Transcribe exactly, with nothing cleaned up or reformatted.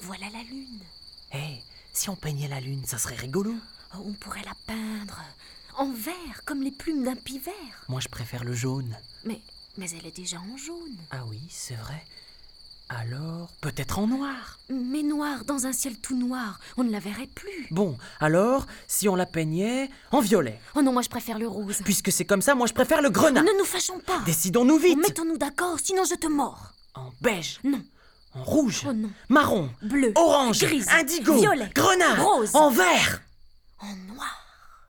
Voilà la lune. Hé, si on peignait la lune, ça serait rigolo. Oh, on pourrait la peindre en vert, comme les plumes d'un pivert. Moi, je préfère le jaune. Mais, mais elle est déjà en jaune. Ah oui, c'est vrai. Alors, peut-être en noir. Mais noir, dans un ciel tout noir, on ne la verrait plus. Bon, alors, si on la peignait en violet. Oh non, moi je préfère le rose. Puisque c'est comme ça, moi je préfère le grenat. Ne nous fâchons pas. Décidons-nous vite. Mettons-nous d'accord, sinon je te mords. En beige. Non. En rouge. Oh non. Marron. Bleu. Orange. Grise. Indigo. Violet. Grenat. Rose. En vert.